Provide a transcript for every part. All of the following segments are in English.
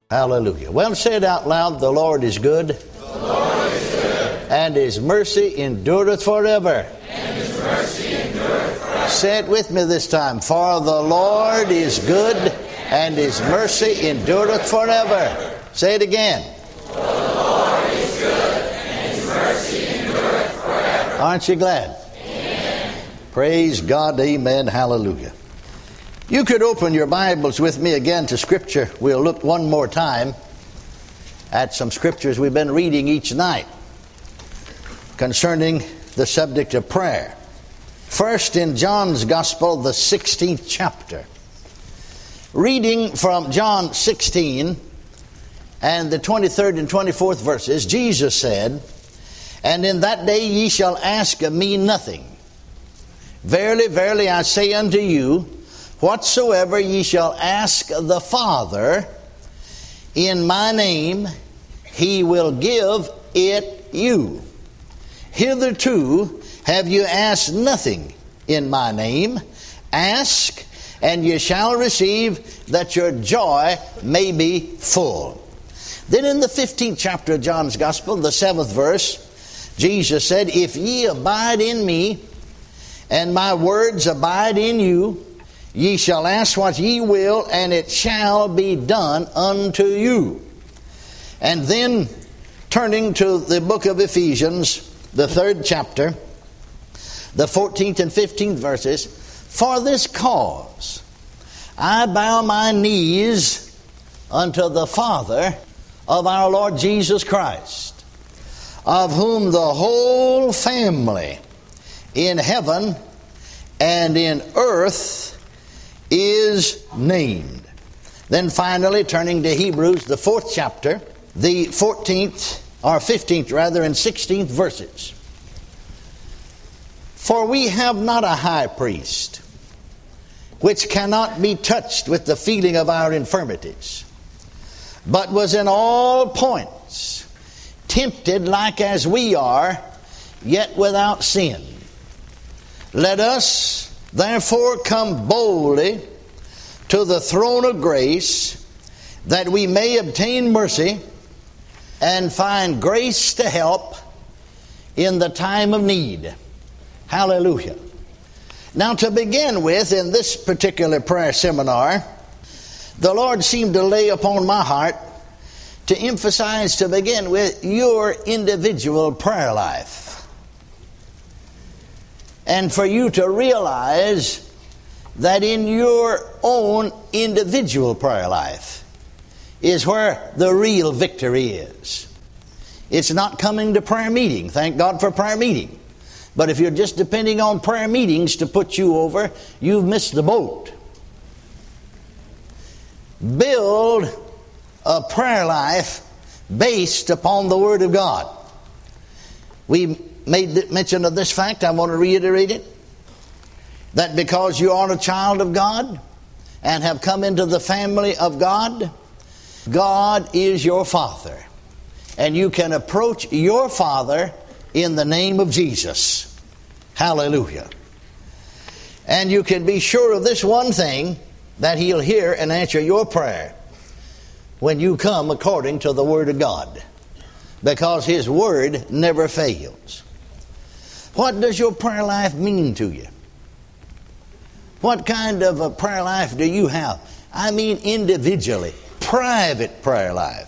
Hallelujah. Well, say it out loud. The Lord is good. The Lord is good. And His mercy endureth forever. And His mercy endureth forever. Say it with me this time. For the Lord is good, and His mercy endureth forever. Say it again. For the Lord is good, and His mercy endureth forever. Aren't you glad? Amen. Praise God. Amen. Hallelujah. You could open your Bibles with me again to Scripture. We'll look one more time at some Scriptures we've been reading each night concerning the subject of prayer. First, in John's Gospel, the 16th chapter. Reading from John 16 and the 23rd and 24th verses, Jesus said, "And in that day ye shall ask of me nothing. Verily, verily, I say unto you, whatsoever ye shall ask the Father in my name, He will give it you. Hitherto have you asked nothing in my name. Ask, and ye shall receive, that your joy may be full." Then in the 15th chapter of John's Gospel, the 7th verse, Jesus said, "If ye abide in me, and my words abide in you, ye shall ask what ye will, and it shall be done unto you." And then, turning to the book of Ephesians, the 3rd chapter, the 14th and 15th verses, "For this cause I bow my knees unto the Father of our Lord Jesus Christ, of whom the whole family in heaven and in earth is named." Then finally, turning to Hebrews, the 4th chapter, the 14th, or 15th rather, and 16th verses. "For we have not a high priest, which cannot be touched with the feeling of our infirmities, but was in all points tempted like as we are, yet without sin. Let us therefore come boldly to the throne of grace, that we may obtain mercy and find grace to help in the time of need." Hallelujah. Now, to begin with, in this particular prayer seminar, the Lord seemed to lay upon my heart to emphasize, to begin with, your individual prayer life. And for you to realize that in your own individual prayer life is where the real victory is. It's not coming to prayer meeting. Thank God for prayer meeting. But if you're just depending on prayer meetings to put you over, you've missed the boat. Build a prayer life based upon the Word of God. We made mention of this fact. I want to reiterate it. That because you are a child of God and have come into the family of God, God is your Father. And you can approach your Father in the name of Jesus. Hallelujah. And you can be sure of this one thing, that He'll hear and answer your prayer when you come according to the Word of God, because His Word never fails. What does your prayer life mean to you? What kind of a prayer life do you have? I mean individually, private prayer life.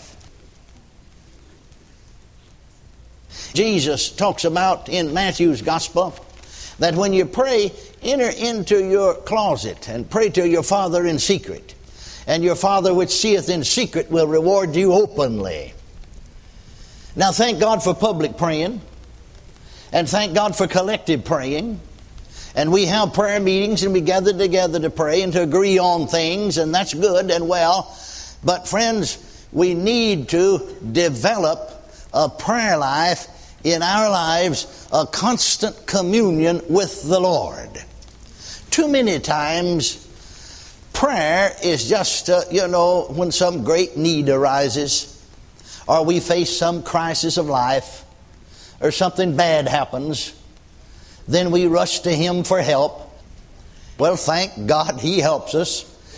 Jesus talks about in Matthew's Gospel that when you pray, enter into your closet and pray to your Father in secret. And your Father which seeth in secret will reward you openly. Now, thank God for public praying. And thank God for collective praying. And we have prayer meetings and we gather together to pray and to agree on things. And that's good and well. But friends, we need to develop a prayer life in our lives, a constant communion with the Lord. Too many times, prayer is just, when some great need arises, or we face some crisis of life, or something bad happens, then we rush to Him for help. Well, thank God He helps us.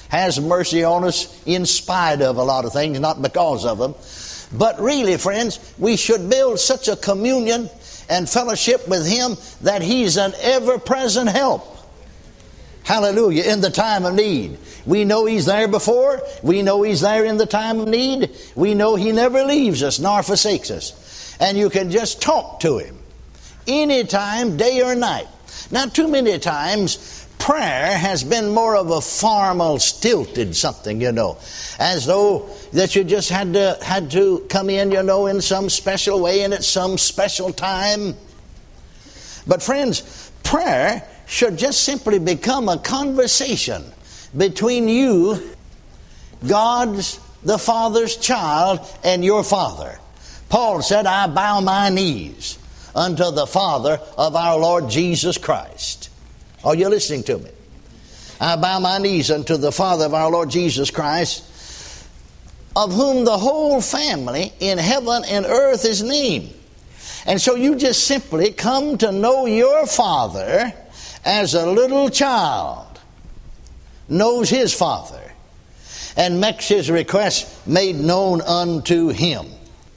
has mercy on us in spite of a lot of things, not because of them. But really, friends, we should build such a communion and fellowship with Him that He's an ever-present help. Hallelujah, in the time of need. We know He's there before. We know He's there in the time of need. We know He never leaves us nor forsakes us. And you can just talk to Him anytime, day or night. Now, too many times, prayer has been more of a formal, stilted something, as though that you just had to come in, in some special way and at some special time. But friends, prayer should just simply become a conversation between you, God's, the Father's child, and your Father. Paul said, I bow my knees unto the Father of our Lord Jesus Christ. Are you listening to me? I bow my knees unto the Father of our Lord Jesus Christ, of whom the whole family in heaven and earth is named. And so you just simply come to know your Father as a little child knows his Father and makes his request made known unto him.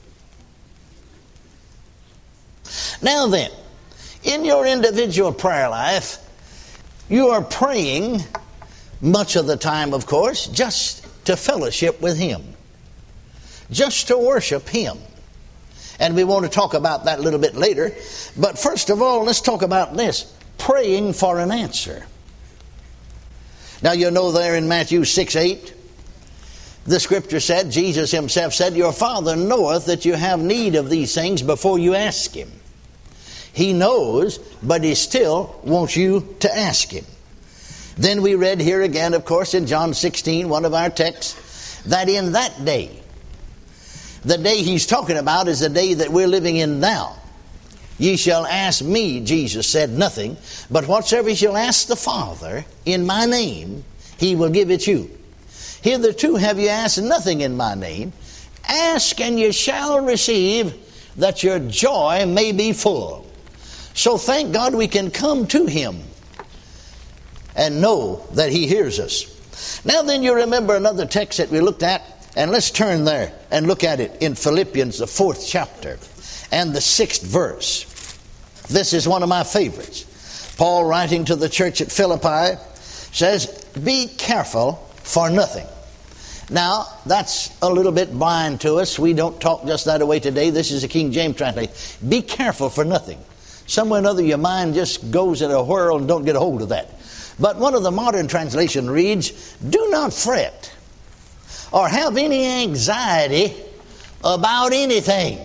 Now then, in your individual prayer life, you are praying much of the time, of course, just to fellowship with Him, just to worship Him. And we want to talk about that a little bit later. But first of all, let's talk about this, praying for an answer. Now you know there in Matthew 6:8, the scripture said, Jesus Himself said, your Father knoweth that you have need of these things before you ask Him. He knows, but He still wants you to ask Him. Then we read here again, of course, in John 16, one of our texts, that in that day, the day He's talking about is the day that we're living in now. Ye shall ask me, Jesus said, nothing, but whatsoever ye shall ask the Father in my name, He will give it you. Hitherto have you asked nothing in my name. Ask and you shall receive, that your joy may be full. So thank God we can come to Him and know that He hears us. Now then, you remember another text that we looked at, and let's turn there and look at it in Philippians, the 4th chapter and the 6th verse. This is one of my favorites. Paul, writing to the church at Philippi, says, be careful for nothing. Now, that's a little bit blind to us. We don't talk just that way today. This is a King James translation. Be careful for nothing. Somewhere or another your mind just goes in a whirl and don't get a hold of that. But one of the modern translation reads, do not fret or have any anxiety about anything.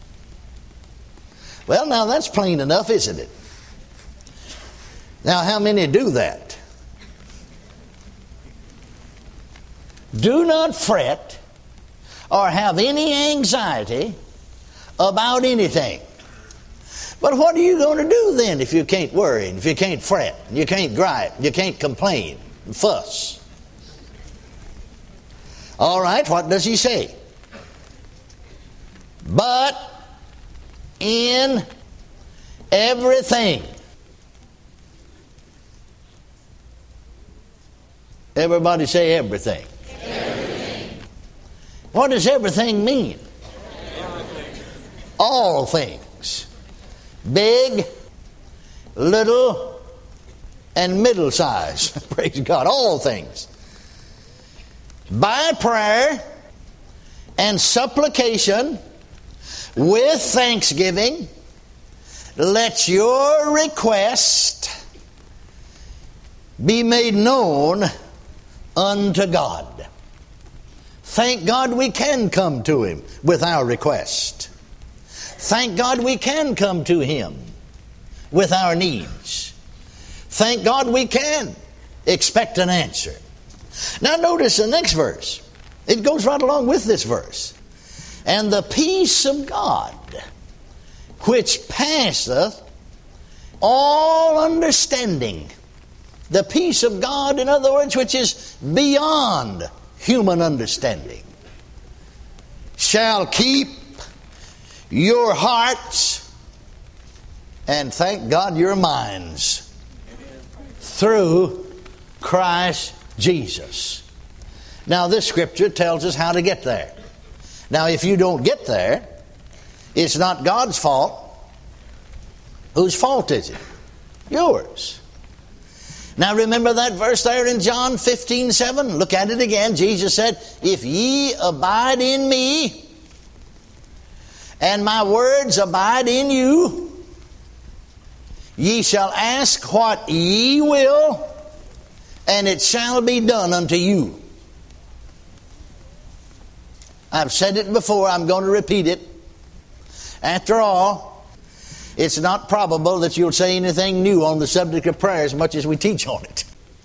Well, now that's plain enough, isn't it? Now, how many do that? Do not fret or have any anxiety about anything. But what are you going to do then if you can't worry, if you can't fret, you can't gripe, you can't complain and fuss? All right, what does he say? But in everything. Everybody say everything. Everything. What does everything mean? Everything. All things. Big, little, and middle size. Praise God. All things. By prayer and supplication with thanksgiving, let your request be made known unto God. Thank God we can come to Him with our request. Thank God we can come to Him with our needs. Thank God we can expect an answer. Now notice the next verse. It goes right along with this verse. And the peace of God, which passeth all understanding. The peace of God, in other words, which is beyond human understanding, shall keep your hearts and, thank God, your minds through Christ Jesus. Now this scripture tells us how to get there. Now if you don't get there, it's not God's fault. Whose fault is it? Yours. Now remember that verse there in John 15:7? Look at it again. Jesus said, if ye abide in me, and my words abide in you, ye shall ask what ye will, and it shall be done unto you. I've said it before, I'm going to repeat it. After all, it's not probable that you'll say anything new on the subject of prayer as much as we teach on it.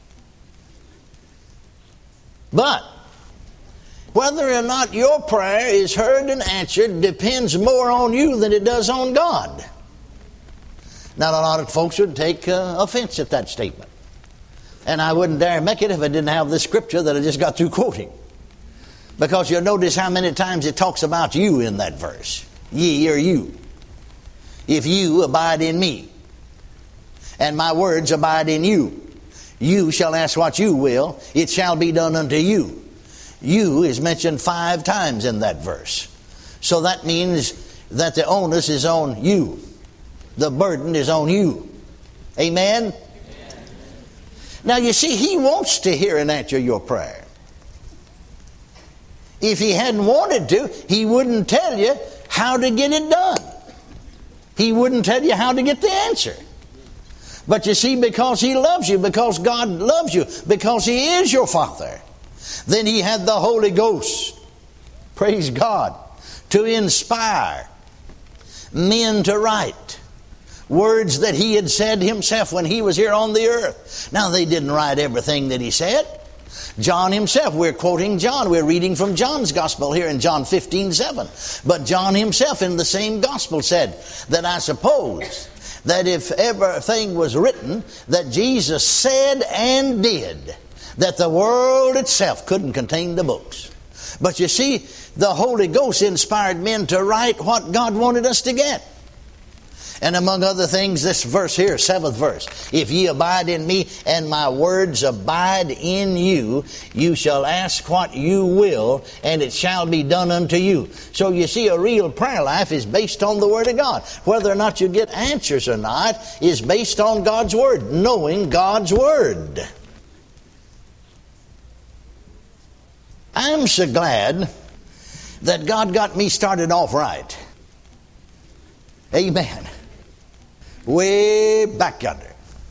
But whether or not your prayer is heard and answered depends more on you than it does on God. Now, a lot of folks would take offense at that statement. And I wouldn't dare make it if I didn't have this scripture that I just got through quoting. Because you'll notice how many times it talks about you in that verse. Ye or you. If you abide in me, and my words abide in you, you shall ask what you will, it shall be done unto you. You is mentioned 5 times in that verse. So that means that the onus is on you. The burden is on you. Amen? Now you see, He wants to hear and answer your prayer. If He hadn't wanted to, He wouldn't tell you how to get it done. He wouldn't tell you how to get the answer. But you see, because He loves you, because God loves you, because He is your Father, then He had the Holy Ghost, praise God, to inspire men to write words that He had said Himself when He was here on the earth. Now, they didn't write everything that He said. John himself, we're quoting John. We're reading from John's gospel here in John 15:7. But John himself in the same gospel said that I suppose that if everything was written that Jesus said and did, that the world itself couldn't contain the books. But you see, the Holy Ghost inspired men to write what God wanted us to get. And among other things, this verse here, 7th verse, if ye abide in me and my words abide in you, you shall ask what you will, and it shall be done unto you. So you see, a real prayer life is based on the Word of God. Whether or not you get answers or not is based on God's Word, knowing God's Word. I'm so glad that God got me started off right. Amen. Way back yonder.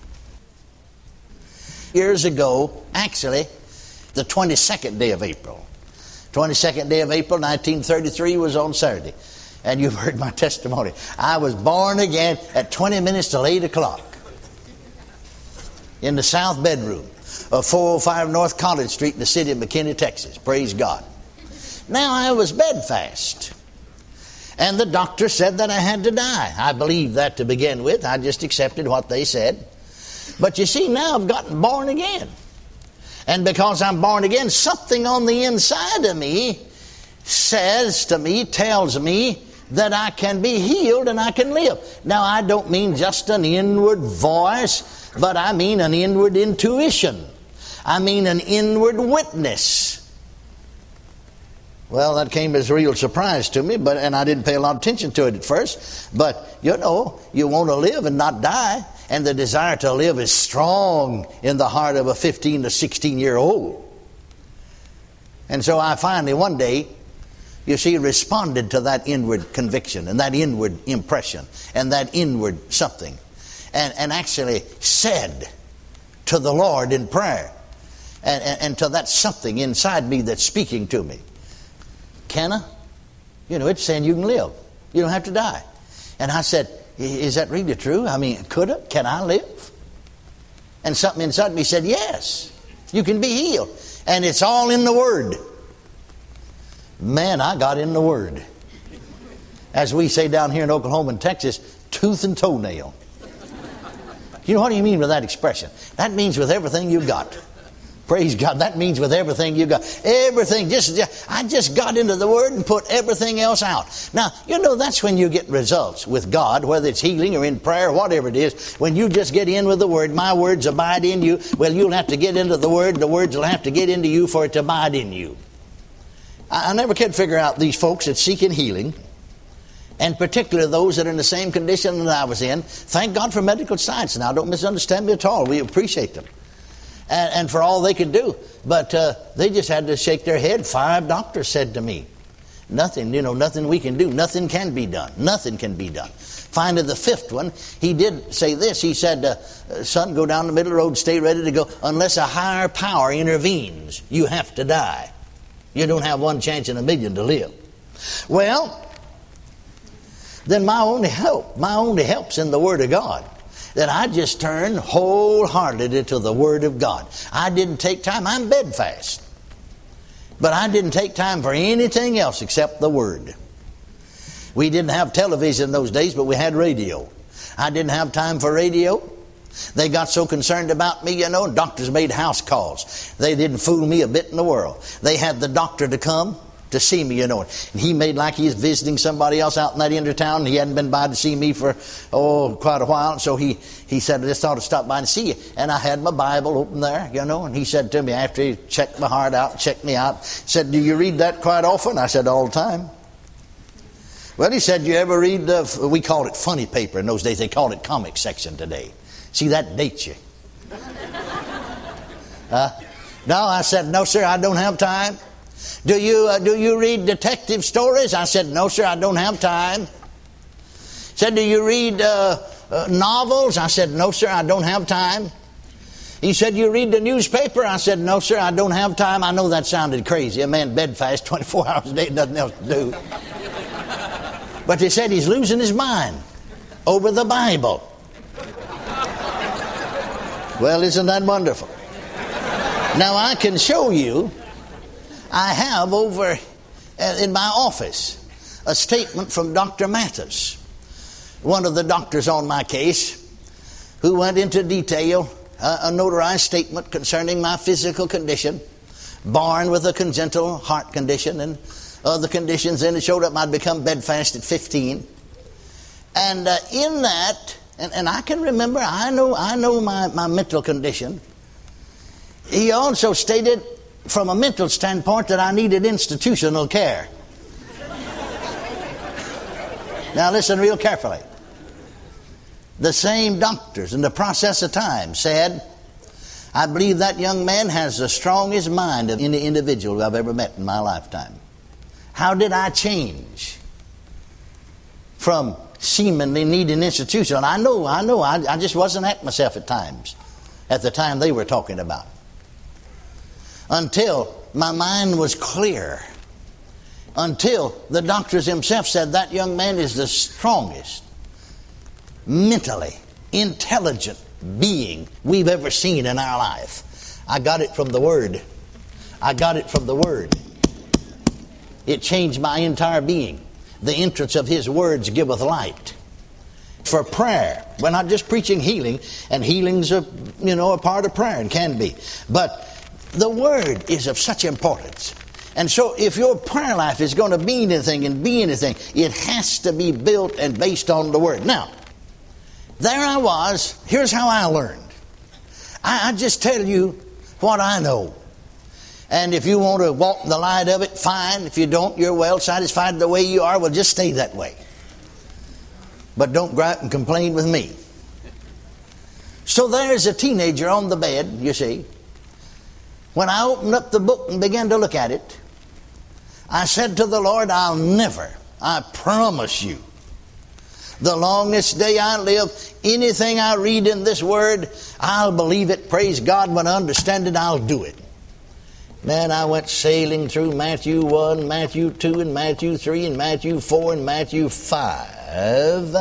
Years ago, actually, the 22nd day of April. 22nd day of April, 1933 was on Saturday. And you've heard my testimony. I was born again at 20 minutes till 8 o'clock. In the south bedroom of 405 North College Street in the city of McKinney, Texas. Praise God. Now I was bedfast. And the doctor said that I had to die. I believed that to begin with. I just accepted what they said. But you see, now I've gotten born again. And because I'm born again, something on the inside of me says to me, tells me that I can be healed and I can live. Now, I don't mean just an inward voice, but I mean an inward intuition. I mean an inward witness. Well, that came as a real surprise to me, and I didn't pay a lot of attention to it at first. But, you know, you want to live and not die, and the desire to live is strong in the heart of a 15 to 16-year-old. And so I finally, one day, you see, responded to that inward conviction and that inward impression and that inward something, and actually said to the Lord in prayer and to that something inside me that's speaking to me, Kenna, you know, it's saying you can live. You don't have to die. And I said, is that really true? I mean, can I live? And something inside me said, yes, you can be healed. And it's all in the Word. Man, I got in the Word. As we say down here in Oklahoma and Texas, tooth and toenail. You know what do you mean with that expression? That means with everything you've got. Praise God. That means with everything you got. Everything. I just got into the Word and put everything else out. Now, that's when you get results with God, whether it's healing or in prayer, whatever it is. When you just get in with the Word, my words abide in you. Well, you'll have to get into the Word, and the words will have to get into you for it to abide in you. I never could figure out these folks that seeking healing, and particularly those that are in the same condition that I was in. Thank God for medical science. Now, don't misunderstand me at all. We appreciate them. And for all they could do. But they just had to shake their head. 5 doctors said to me, nothing we can do. Nothing can be done. Nothing can be done. Finally, the 5th one, he did say this. He said, son, go down the middle of the road, stay ready to go. Unless a higher power intervenes, you have to die. You don't have 1 chance in a million to live. Well, then my only help's in the Word of God. That I just turned wholeheartedly to the Word of God. I didn't take time. I'm bedfast. But I didn't take time for anything else except the Word. We didn't have television in those days, but we had radio. I didn't have time for radio. They got so concerned about me, doctors made house calls. They didn't fool me a bit in the world. They had the doctor to come to see me, and he made like he was visiting somebody else out in that end of town, and he hadn't been by to see me for quite a while. And so he said, I just thought to stop by and see you. And I had my Bible open there, and he said to me after he checked my heart out, checked me out, said, do you read that quite often? I said, all the time. Well, he said, you ever read we called it funny paper in those days. They called it comic section today. See, that dates you. No, I said, no, sir, I don't have time. Do you read detective stories? I said, no, sir, I don't have time. Said, do you read novels? I said, no, sir, I don't have time. He said, you read the newspaper? I said, no, sir, I don't have time. I know that sounded crazy. A man bedfast 24 hours a day, nothing else to do. But they said he's losing his mind over the Bible. Well, isn't that wonderful? Now, I can show you, I have over in my office a statement from Dr. Mathis, one of the doctors on my case, who went into detail, a notarized statement concerning my physical condition, born with a congenital heart condition and other conditions, and it showed up I'd become bedfast at 15. And in that, and I can remember, I know my mental condition. He also stated from a mental standpoint that I needed institutional care. Now listen real carefully. The same doctors in the process of time said, I believe that young man has the strongest mind of any individual I've ever met in my lifetime. How did I change from seemingly needing institution? I know, I just wasn't at myself at times, at the time they were talking about. Until my mind was clear. Until the doctors themselves said that young man is the strongest, mentally intelligent being we've ever seen in our life. I got it from the Word. I got it from the Word. It changed my entire being. The entrance of His words giveth light. For prayer, we're not just preaching healing, and healing's a part of prayer and can be. But the Word is of such importance. And so if your prayer life is going to mean anything and be anything, it has to be built and based on the Word. Now, there I was. Here's how I learned. I just tell you what I know. And if you want to walk in the light of it, fine. If you don't, you're well satisfied the way you are. Well, just stay that way. But don't go out and complain with me. So there's a teenager on the bed, you see. When I opened up the book and began to look at it, I said to the Lord, I'll never, I promise you, the longest day I live, anything I read in this Word, I'll believe it. Praise God. When I understand it, I'll do it. Man, I went sailing through Matthew 1, Matthew 2, and Matthew 3, and Matthew 4, and Matthew 5,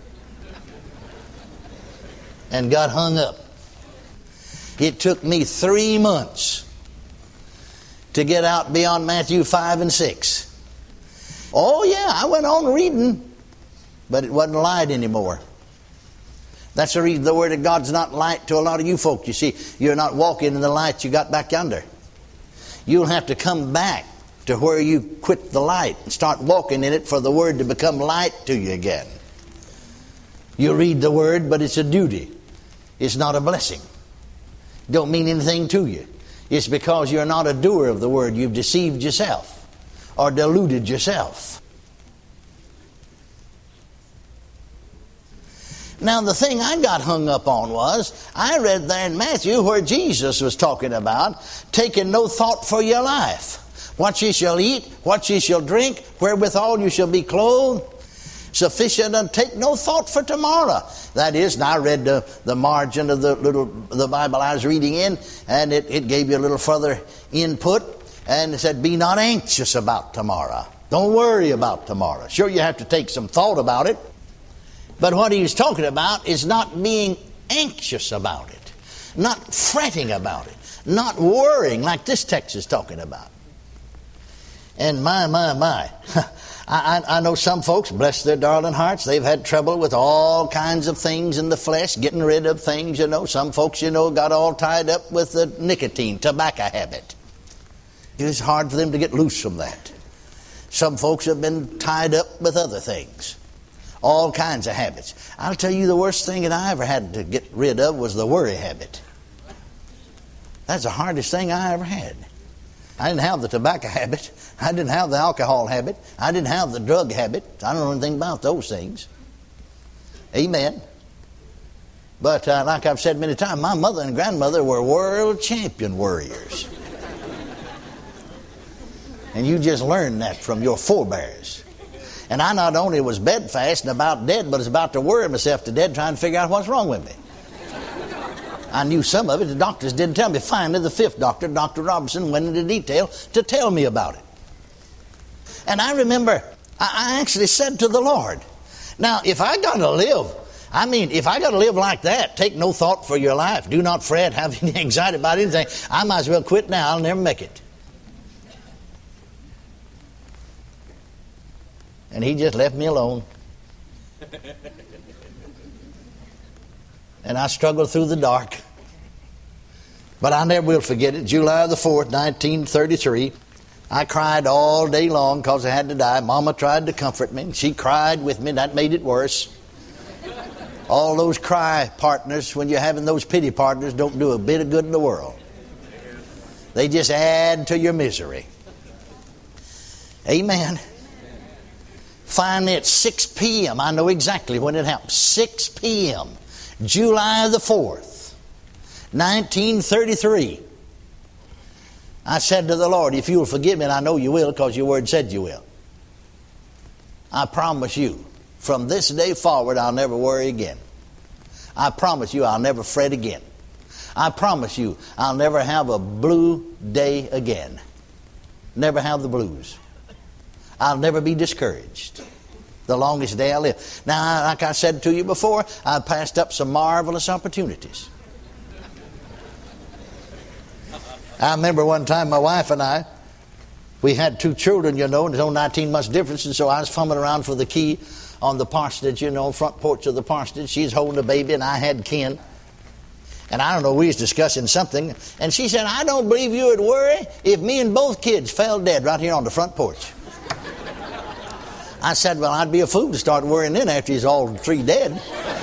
and got hung up. It took me 3 months to get out beyond Matthew 5 and 6. Oh yeah, I went on reading, but it wasn't light anymore. That's the reason the Word of God's not light to a lot of you folk. You see, you're not walking in the light you got back yonder. You'll have to come back to where you quit the light and start walking in it for the Word to become light to you again. You read the Word, but it's a duty. It's not a blessing. Don't mean anything to you. It's because you're not a doer of the Word. You've deceived yourself or deluded yourself. Now, the thing I got hung up on was, I read there in Matthew where Jesus was talking about taking no thought for your life. What ye shall eat, what ye shall drink, wherewithal you shall be clothed. Sufficient and take no thought for tomorrow. That is, and I read the margin of the Bible I was reading in, and it gave you a little further input, and it said, be not anxious about tomorrow. Don't worry about tomorrow. Sure, you have to take some thought about it. But what he was talking about is not being anxious about it, not fretting about it, not worrying like this text is talking about. And my, I know some folks, bless their darling hearts, they've had trouble with all kinds of things in the flesh, getting rid of things, Some folks, got all tied up with the nicotine, tobacco habit. It's hard for them to get loose from that. Some folks have been tied up with other things. All kinds of habits. I'll tell you, the worst thing that I ever had to get rid of was the worry habit. That's the hardest thing I ever had. I didn't have the tobacco habit. I didn't have the alcohol habit. I didn't have the drug habit. I don't know anything about those things. Amen. But like I've said many times, my mother and grandmother were world champion worriers. And you just learned that from your forebears. And I not only was bedfast and about dead, but was about to worry myself to death trying to figure out what's wrong with me. I knew some of it. The doctors didn't tell me. Finally, the fifth doctor, Dr. Robinson, went into detail to tell me about it. And I remember I actually said to the Lord, now, if I got to live like that, take no thought for your life, do not fret, have any anxiety about anything, I might as well quit now. I'll never make it. And he just left me alone. And I struggled through the dark. But I never will forget it. July the 4th, 1933. I cried all day long because I had to die. Mama tried to comfort me. She cried with me. That made it worse. All those cry partners, when you're having those pity partners, don't do a bit of good in the world. They just add to your misery. Amen. Finally, at 6 p.m., I know exactly when it happened. 6 p.m., July the 4th, 1933. I said to the Lord, if you will forgive me, and I know you will because your word said you will, I promise you, from this day forward, I'll never worry again. I promise you, I'll never fret again. I promise you, I'll never have a blue day again. Never have the blues. I'll never be discouraged the longest day I live. Now, like I said to you before, I've passed up some marvelous opportunities. I remember one time my wife and I, we had 2 children, and there's only 19 months difference, and so I was fumbling around for the key on the parsonage, front porch of the parsonage. She's holding a baby, and I had Ken. And I don't know, we was discussing something, and she said, I don't believe you would worry if me and both kids fell dead right here on the front porch. I said, well, I'd be a fool to start worrying then after he's all 3 dead.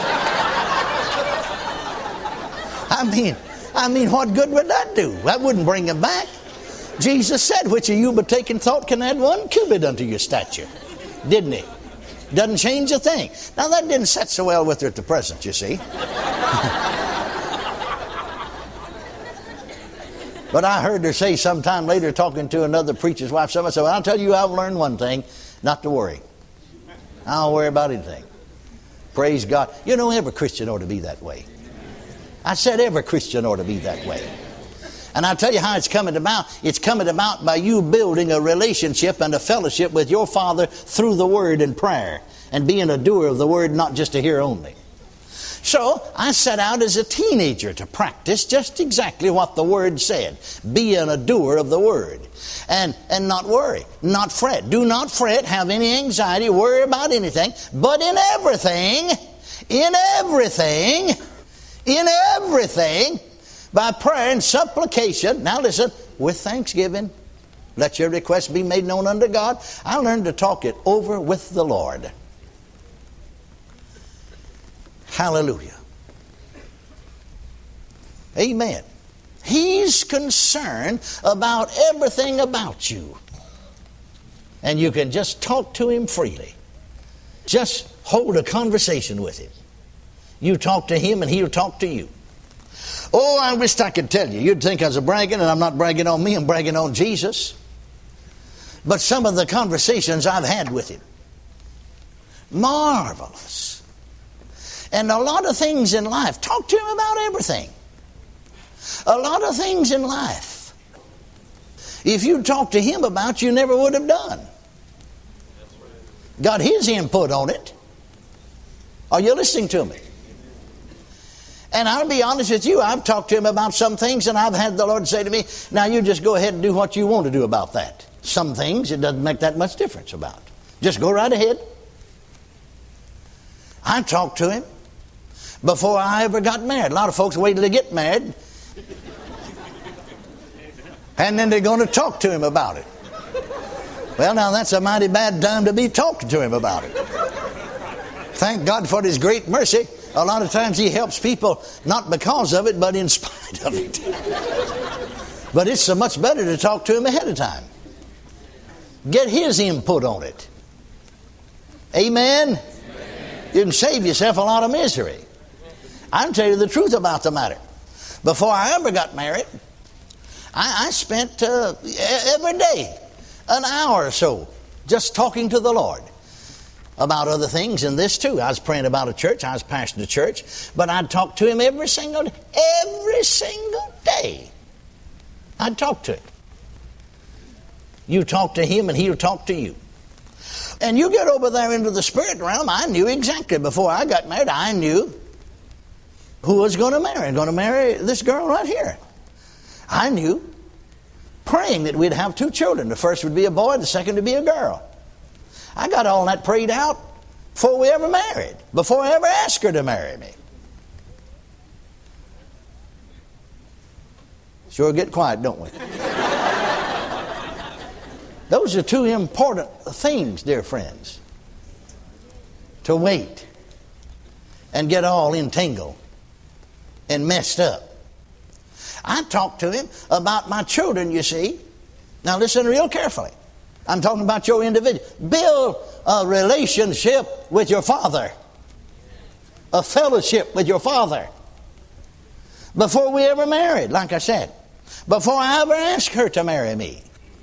I mean, what good would that do? That wouldn't bring him back. Jesus said, which of you but taking thought can add 1 cubit unto your stature? Didn't he? Doesn't change a thing. Now, that didn't set so well with her at the present, you see. But I heard her say sometime later, talking to another preacher's wife, someone said, well, I'll tell you, I've learned one thing, not to worry. I don't worry about anything. Praise God. Every Christian ought to be that way. I said every Christian ought to be that way. And I'll tell you how it's coming about. It's coming about by you building a relationship and a fellowship with your Father through the Word and prayer, and being a doer of the Word, not just a hearer only. So I set out as a teenager to practice just exactly what the Word said. Being a doer of the Word. And not worry, not fret. Do not fret, have any anxiety, worry about anything. But in everything, In everything, by prayer and supplication, now listen, with thanksgiving, let your requests be made known unto God. I learned to talk it over with the Lord. Hallelujah. Amen. He's concerned about everything about you. And you can just talk to Him freely. Just hold a conversation with Him. You talk to Him and He'll talk to you. Oh, I wished I could tell you. You'd think I was bragging, and I'm not bragging on me, I'm bragging on Jesus. But some of the conversations I've had with Him, marvelous. And a lot of things in life, talk to Him about everything. A lot of things in life, if you talk to Him about, you never would have done. Got His input on it. Are you listening to me? And I'll be honest with you, I've talked to Him about some things, and I've had the Lord say to me, now you just go ahead and do what you want to do about that. Some things it doesn't make that much difference about. Just go right ahead. I talked to Him before I ever got married. A lot of folks wait till they get married, and then they're going to talk to Him about it. Well, now that's a mighty bad time to be talking to Him about it. Thank God for His great mercy. A lot of times He helps people not because of it, but in spite of it. But it's so much better to talk to Him ahead of time. Get His input on it. Amen? You can save yourself a lot of misery. I'll tell you the truth about the matter. Before I ever got married, I spent every day an hour or so just talking to the Lord about other things, and this too. I was praying about a church. I was pastoring a church, but I'd talk to Him every single day. Every single day I'd talk to Him. You talk to Him and He'll talk to you. And you get over there into the spirit realm. I knew exactly before I got married, I knew who I was going to marry. I'm going to marry this girl right here. I knew, praying that we'd have 2 children. The first would be a boy, the second would be a girl. I got all that prayed out before we ever married, before I ever asked her to marry me. Sure get quiet, don't we? Those are 2 important things, dear friends. To wait and get all entangled and messed up. I talked to Him about my children, you see. Now listen real carefully. I'm talking about your individual. Build a relationship with your Father. A fellowship with your Father. Before we ever married, like I said. Before I ever asked her to marry me.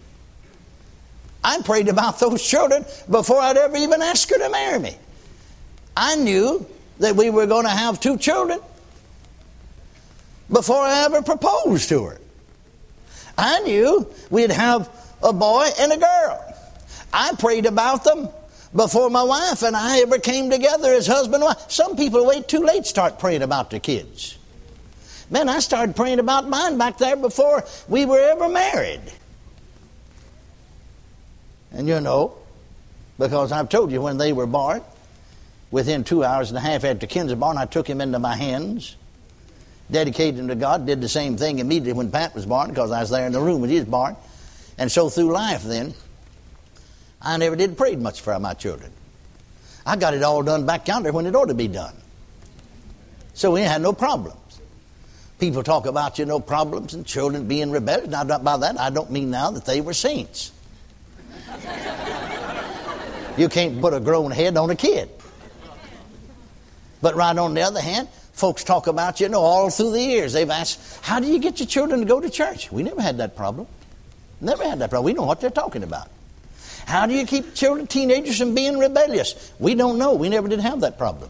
I prayed about those children before I'd ever even asked her to marry me. I knew that we were going to have 2 children before I ever proposed to her. I knew we'd have a boy and a girl. I prayed about them before my wife and I ever came together as husband and wife. Some people wait too late to start praying about their kids. Man, I started praying about mine back there before we were ever married. And you know, because I've told you when they were born, within 2 hours and a half after Ken's born, I took him into my hands, dedicated him to God, did the same thing immediately when Pat was born, because I was there in the room when he was born. And so through life then, I never did pray much for my children. I got it all done back yonder when it ought to be done. So we had no problems. People talk about, no problems and children being rebellious. Now, by that, I don't mean now that they were saints. You can't put a grown head on a kid. But right on the other hand, folks talk about, all through the years. They've asked, how do you get your children to go to church? We never had that problem. Never had that problem. We know what they're talking about. How do you keep children, teenagers from being rebellious? We don't know. We never did have that problem.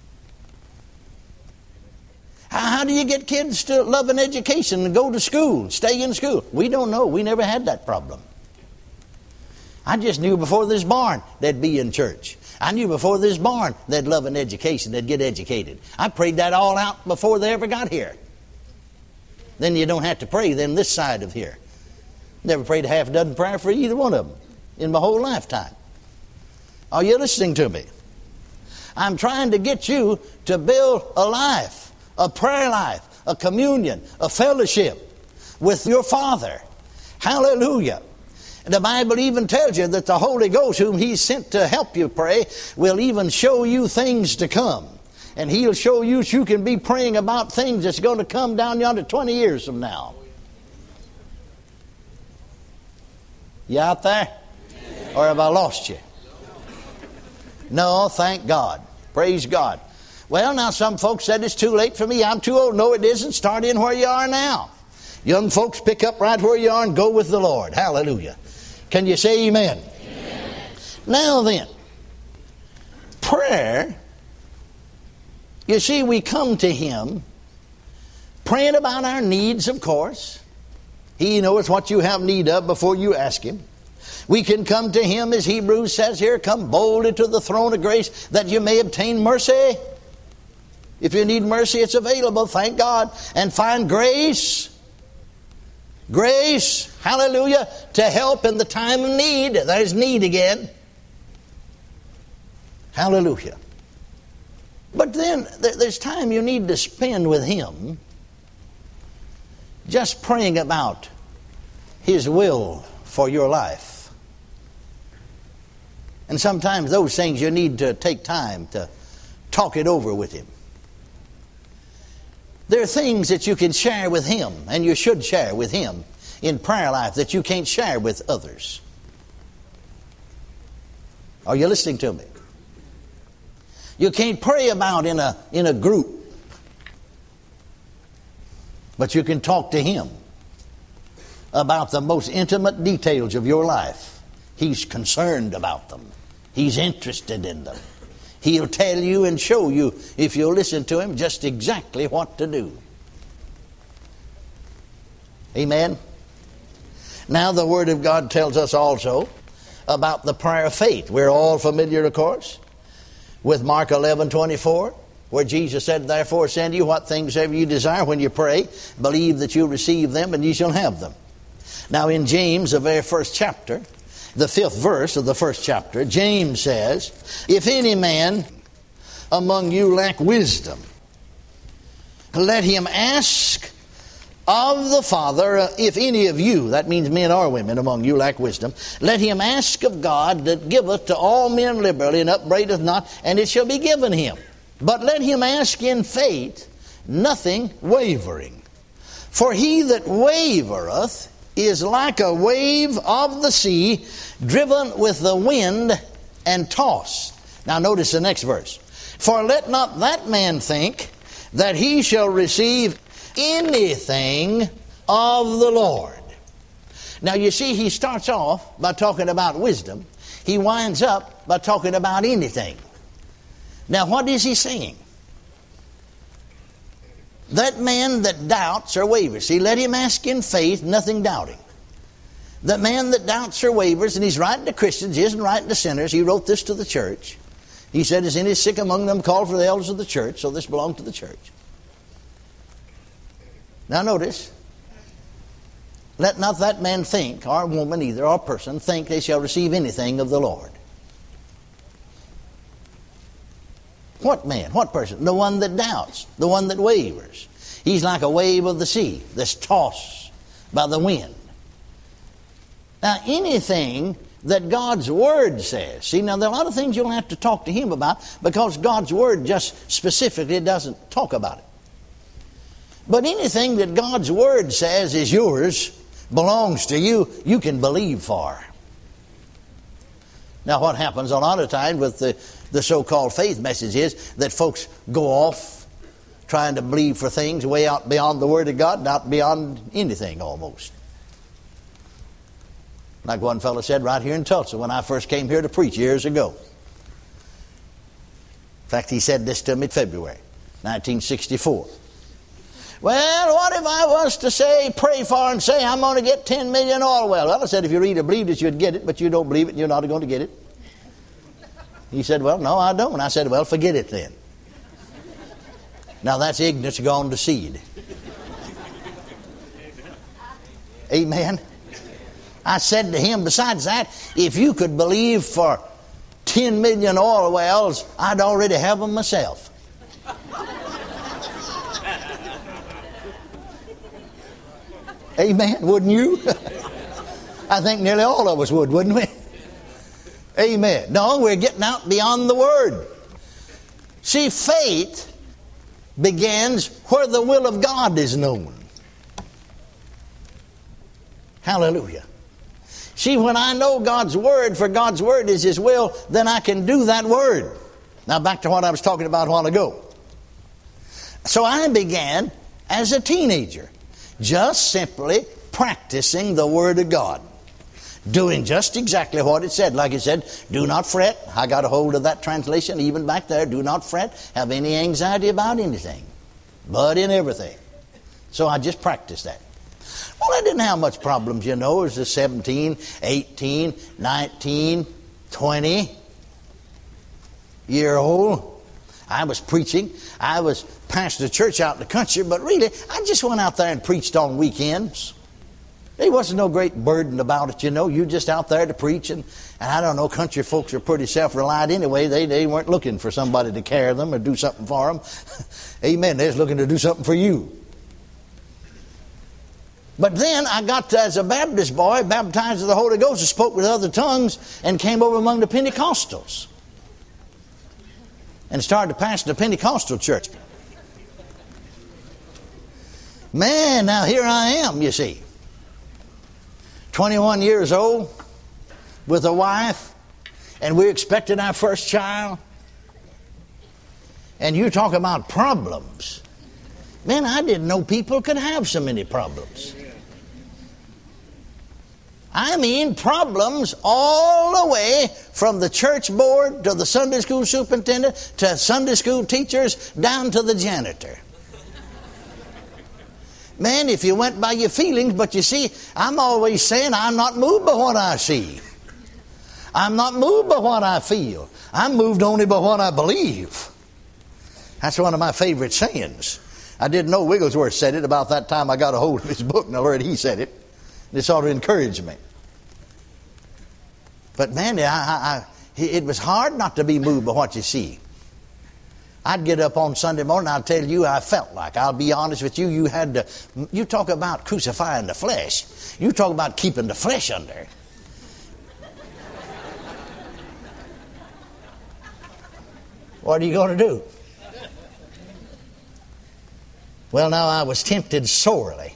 How do you get kids to love an education and go to school, stay in school? We don't know. We never had that problem. I just knew before they was born they'd be in church. I knew before they was born they'd love an education, they'd get educated. I prayed that all out before they ever got here. Then you don't have to pray them this side of here. Never prayed a half dozen prayer for either one of them in my whole lifetime. Are you listening to me? I'm trying to get you to build a life, a prayer life, a communion, a fellowship with your Father. Hallelujah. The Bible even tells you that the Holy Ghost, whom He's sent to help you pray, will even show you things to come. And He'll show you that you can be praying about things that's going to come down yonder 20 years from now. You out there? Or have I lost you? No, thank God. Praise God. Well, now some folks said it's too late for me. I'm too old. No, it isn't. Start in where you are now. Young folks, pick up right where you are and go with the Lord. Hallelujah. Can you say amen? Amen. Now then, prayer, you see, we come to Him praying about our needs, of course. He knows what you have need of before you ask Him. We can come to Him, as Hebrews says here, come boldly to the throne of grace that you may obtain mercy. If you need mercy, it's available, thank God. And find grace. Grace, hallelujah, to help in the time of need. There's need again. Hallelujah. But then there's time you need to spend with Him just praying about His will for your life. And sometimes those things you need to take time to talk it over with Him. There are things that you can share with Him, and you should share with Him in prayer life that you can't share with others. Are you listening to me? You can't pray about in a group, but you can talk to Him about the most intimate details of your life. He's concerned about them. He's interested in them. He'll tell you and show you, if you'll listen to Him, just exactly what to do. Amen? Now the Word of God tells us also about the prayer of faith. We're all familiar, of course, with Mark 11:24, where Jesus said, therefore send you what things ever you desire when you pray. Believe that you receive them and you shall have them. Now in James, the very first chapter, the 5th verse of the first chapter, James says, if any man among you lack wisdom, let him ask of the Father. If any of you, that means men or women among you, lack wisdom, let him ask of God that giveth to all men liberally and upbraideth not, and it shall be given him. But let him ask in faith, nothing wavering. For he that wavereth is like a wave of the sea, driven with the wind and tossed. Now notice the next verse. For let not that man think that he shall receive anything of the Lord. Now you see, he starts off by talking about wisdom. He winds up by talking about anything. Now what is he saying? That man that doubts or wavers. See, let him ask in faith, nothing doubting. The man that doubts or wavers, and he's writing to Christians, he isn't writing to sinners. He wrote this to the church. He said, is any sick among them? Call for the elders of the church. So this belonged to the church. Now notice, let not that man think, or woman either, or person, think they shall receive anything of the Lord. What man? What person? The one that doubts, the one that wavers. He's like a wave of the sea that's tossed by the wind. Now anything that God's Word says, see, now there are a lot of things you'll have to talk to Him about because God's Word just specifically doesn't talk about it. But anything that God's Word says is yours, belongs to you, you can believe for. Now what happens a lot of times with the so-called faith message is that folks go off trying to believe for things way out beyond the Word of God, not beyond anything almost. Like one fellow said right here in Tulsa when I first came here to preach years ago. In fact, he said this to me in February 1964. Well, what if I was to say, pray for and say, I'm going to get 10 million oil wells? Well, I said, if you really believed it, you'd get it, but you don't believe it, and you're not going to get it. He said, well, no, I don't. I said, well, forget it then. Now, that's ignorance gone to seed. Amen. I said to him, besides that, if you could believe for $10 10 million oil wells, I'd already have them myself. Amen, wouldn't you? I think nearly all of us would, wouldn't we? Amen. No, we're getting out beyond the Word. See, faith begins where the will of God is known. Hallelujah. See, when I know God's Word, for God's Word is His will, then I can do that Word. Now back to what I was talking about a while ago. So I began as a teenager, just simply practicing the Word of God. Doing just exactly what it said. Like it said, do not fret. I got a hold of that translation even back there. Do not fret, have any anxiety about anything, but in everything. So I just practiced that. Well, I didn't have much problems, you know. It was a 17, 18, 19, 20-year-old. I was preaching. I was pastoring a church out in the country, but really, I just went out there and preached on weekends. There wasn't no great burden about it, you know. You just out there to preach, and I don't know, country folks are pretty self-reliant anyway. They weren't looking for somebody to carry them or do something for them. Amen. They was looking to do something for you. But then I got to, as a Baptist boy, baptized with the Holy Ghost and spoke with other tongues and came over among the Pentecostals and started to pastor the Pentecostal church. Man, now here I am, you see. 21 years old with a wife, and we're expecting our first child. And you talk about problems. Man, I didn't know people could have so many problems. I mean problems all the way from the church board to the Sunday school superintendent to Sunday school teachers down to the janitor. Man, if you went by your feelings, but you see, I'm always saying I'm not moved by what I see. I'm not moved by what I feel. I'm moved only by what I believe. That's one of my favorite sayings. I didn't know Wigglesworth said it. About that time I got a hold of his book and I heard he said it. It sort of encouraged me. But man, it was hard not to be moved by what you see. I'd get up on Sunday morning, I'll tell you I felt like. I'll be honest with you, you talk about crucifying the flesh. You talk about keeping the flesh under. What are you going to do? Well, now I was tempted sorely.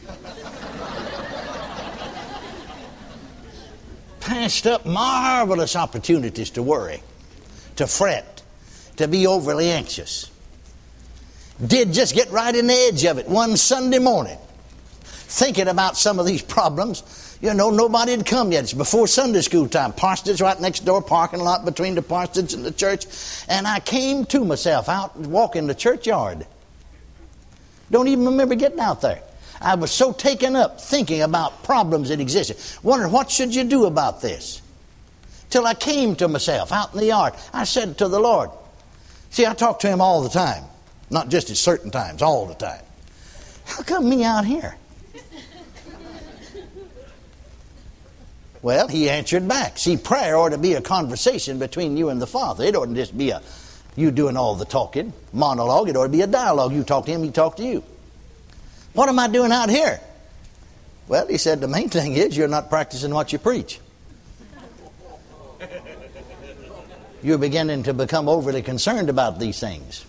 Passed up marvelous opportunities to worry, to fret, to be overly anxious. Did just get right in the edge of it one Sunday morning, thinking about some of these problems. You know, nobody had come yet. It's before Sunday school time. Parsonage right next door, parking lot between the parsonage and the church. And I came to myself out walking the churchyard. Don't even remember getting out there. I was so taken up thinking about problems that existed. Wondering, what should you do about this? Till I came to myself out in the yard. I said to the Lord, see, I talk to Him all the time. Not just at certain times, all the time. How come me out here? Well, He answered back. See, prayer ought to be a conversation between you and the Father. It oughtn't just be you doing all the talking, monologue. It ought to be a dialogue. You talk to Him, He talk to you. What am I doing out here? Well, He said, the main thing is you're not practicing what you preach. You're beginning to become overly concerned about these things.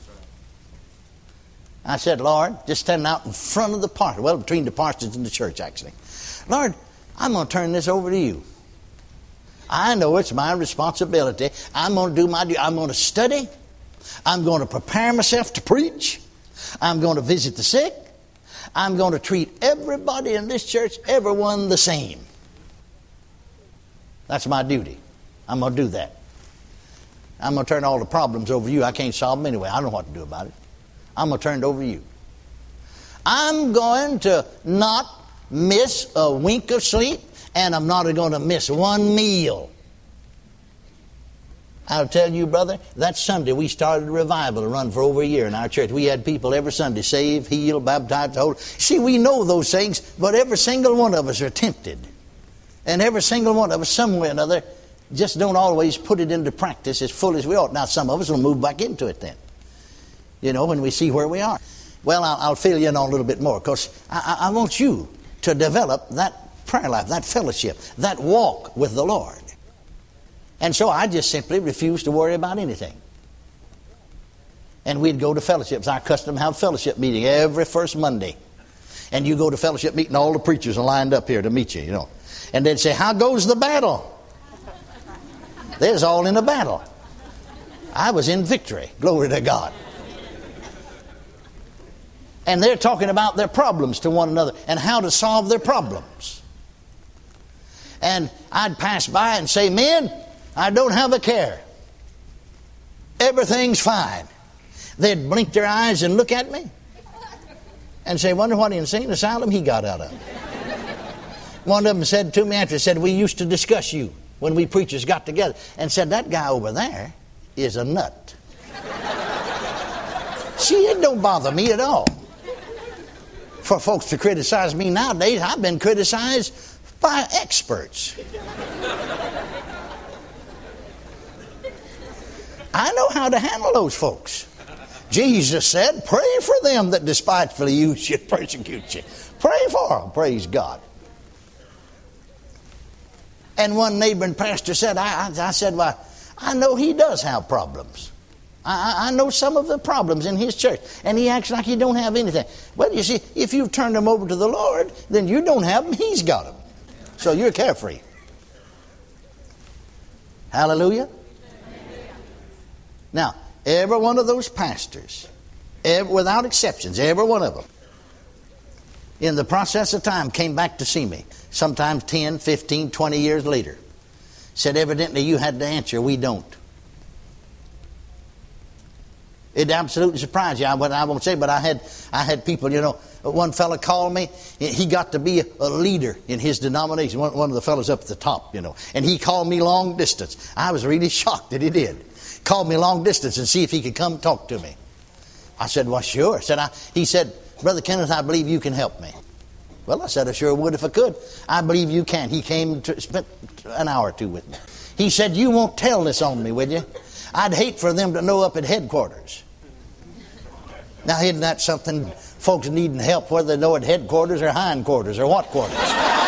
I said, Lord, just standing out in front of the parsonage, well, between the parsonage and the church, actually. Lord, I'm going to turn this over to You. I know it's my responsibility. I'm going to do my duty. I'm going to study. I'm going to prepare myself to preach. I'm going to visit the sick. I'm going to treat everybody in this church, everyone the same. That's my duty. I'm going to do that. I'm going to turn all the problems over to You. I can't solve them anyway. I don't know what to do about it. I'm going to turn it over to You. I'm going to not miss a wink of sleep, and I'm not going to miss one meal. I'll tell you, brother, that Sunday we started a revival to run for over a year in our church. We had people every Sunday saved, healed, baptized, Holy. See, we know those things, but every single one of us are tempted. And every single one of us, some way or another, just don't always put it into practice as full as we ought. Now, some of us will move back into it then, when we see where we are. Well, I'll fill you in on a little bit more, because I want you to develop that prayer life, that fellowship, that walk with the Lord. And so I just simply refused to worry about anything. And we'd go to fellowships. Our custom to have fellowship meeting every first Monday. And you go to fellowship meeting, all the preachers are lined up here to meet you, And they'd say, how goes the battle? They was all in a battle. I was in victory. Glory to God. And they're talking about their problems to one another and how to solve their problems. And I'd pass by and say, men, I don't have a care. Everything's fine. They'd blink their eyes and look at me and say, wonder what insane asylum he got out of. One of them said to me after, said, we used to discuss you when we preachers got together, and said, that guy over there is a nut. See, it don't bother me at all for folks to criticize me nowadays. I've been criticized by experts. I know how to handle those folks. Jesus said, pray for them that despitefully use you, persecute you. Pray for them, praise God. And one neighboring pastor said, I said, well, I know he does have problems. I know some of the problems in his church, and he acts like he don't have anything. Well, you see, if you've turned them over to the Lord, then you don't have them, he's got them. So you're carefree. Hallelujah. Now, every one of those pastors, without exceptions, every one of them, in the process of time came back to see me, sometimes 10, 15, 20 years later. Said, evidently you had the answer, we don't. It absolutely surprised you. I won't say, but I had people, one fellow called me. He got to be a leader in his denomination, one of the fellows up at the top, And he called me long distance. I was really shocked that he did. Called me long distance and see if he could come talk to me. I said, well, sure. He said, Brother Kenneth, I believe you can help me. Well, I said, I sure would if I could. I believe you can. He came to spend an hour or two with me. He said, you won't tell this on me, will you? I'd hate for them to know up at headquarters. Now, isn't that something folks needing help, whether they know at headquarters or hindquarters or what quarters?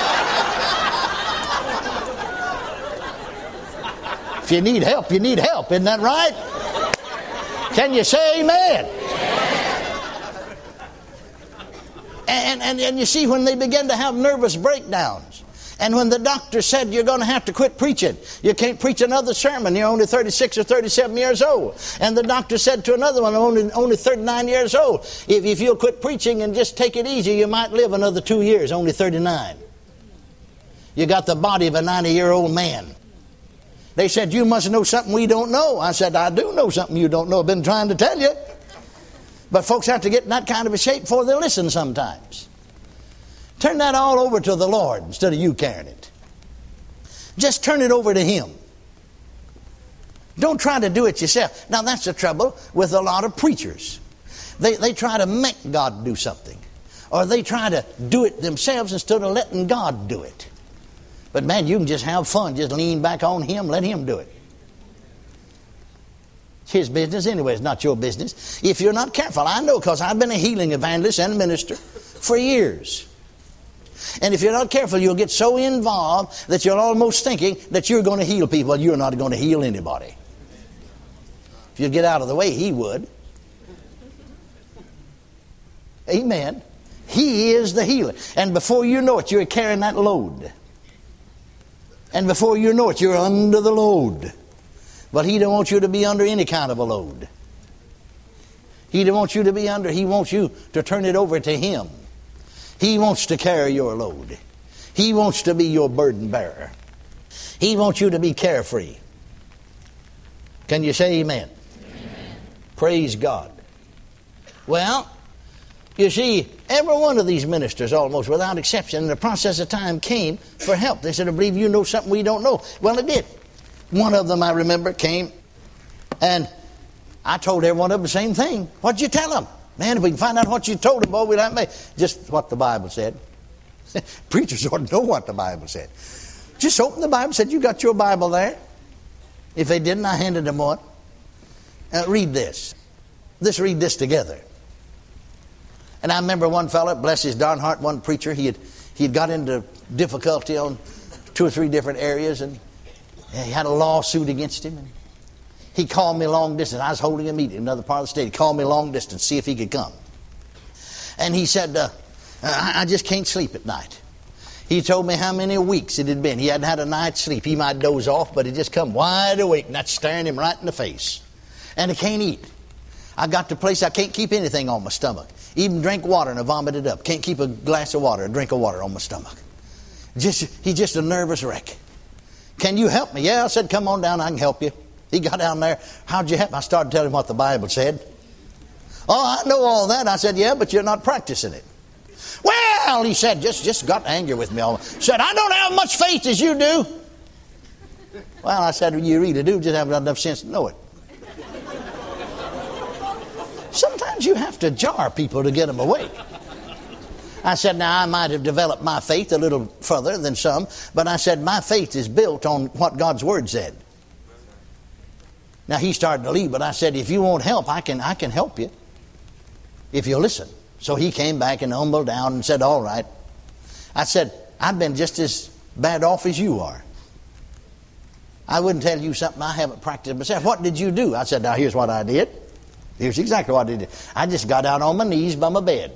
If you need help, you need help. Isn't that right? Can you say amen? And you see, when they begin to have nervous breakdowns, and when the doctor said you're going to have to quit preaching, you can't preach another sermon, you're only 36 or 37 years old. And the doctor said to another one, only 39 years old, if you'll quit preaching and just take it easy, you might live another 2 years, only 39. You got the body of a 90-year-old man. They said, you must know something we don't know. I said, I do know something you don't know. I've been trying to tell you. But folks have to get in that kind of a shape before they listen sometimes. Turn that all over to the Lord instead of you carrying it. Just turn it over to Him. Don't try to do it yourself. Now, that's the trouble with a lot of preachers. They try to make God do something. Or they try to do it themselves instead of letting God do it. But man, you can just have fun. Just lean back on Him. Let Him do it. It's His business anyway. It's not your business. If you're not careful, I know, because I've been a healing evangelist and minister for years. And if you're not careful, you'll get so involved that you're almost thinking that you're going to heal people. You're not going to heal anybody. If you get out of the way, He would. Amen. He is the healer. And before you know it, you're carrying that load. And before you know it, you're under the load. But He don't want you to be under any kind of a load. He don't want you to be under. He wants you to turn it over to Him. He wants to carry your load. He wants to be your burden bearer. He wants you to be carefree. Can you say amen? Amen. Praise God. Well, you see, every one of these ministers, almost without exception, in the process of time came for help. They said, I believe you know something we don't know. Well, it did. One of them, I remember, came, and I told every one of them the same thing. What'd you tell them? Man, if we can find out what you told them, boy, we'll have me. Just what the Bible said. Preachers ought to know what the Bible said. Just open the Bible, said, you got your Bible there? If they didn't, I handed them one. Read this. Let's read this together. And I remember one fellow, bless his darn heart, one preacher, he had got into difficulty on 2 or 3 different areas, and he had a lawsuit against him. And he called me long distance. I was holding a meeting in another part of the state. He called me long distance, see if he could come. And he said, I just can't sleep at night. He told me how many weeks it had been. He hadn't had a night's sleep. He might doze off, but he just come wide awake, and that's staring him right in the face. And I can't eat. I got to a place I can't keep anything on my stomach. Even drink water and I vomit it up. Can't keep a glass of water, a drink of water on my stomach. He's just a nervous wreck. Can you help me? Yeah, I said, come on down, I can help you. He got down there. How'd you help? I started telling him what the Bible said. Oh, I know all that. I said, yeah, but you're not practicing it. Well, he said, just got angry with me. Said, I don't have much faith as you do. Well, I said, you really do, just haven't got enough sense to know it. Sometimes you have to jar people to get them awake. I said, now, I might have developed my faith a little further than some, but I said, my faith is built on what God's Word said. Now, he started to leave, but I said, if you won't help, I can help you if you'll listen. So he came back and humbled down and said, all right. I said, I've been just as bad off as you are. I wouldn't tell you something I haven't practiced myself. What did you do? I said, now, here's what I did. Here's exactly what I did. I just got out on my knees by my bed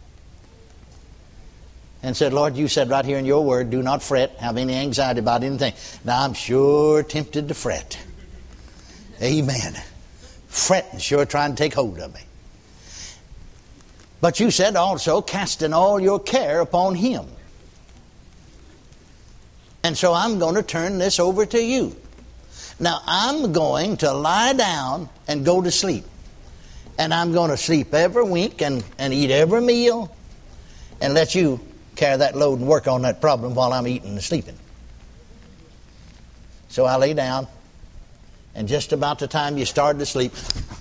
and said, Lord, you said right here in your word, do not fret, have any anxiety about anything. Now, I'm sure tempted to fret. Amen. Fretting sure trying to take hold of me. But you said also, casting all your care upon Him. And so I'm going to turn this over to you. Now, I'm going to lie down and go to sleep. And I'm going to sleep every wink and eat every meal and let you carry that load and work on that problem while I'm eating and sleeping. So I lay down, and just about the time you started to sleep,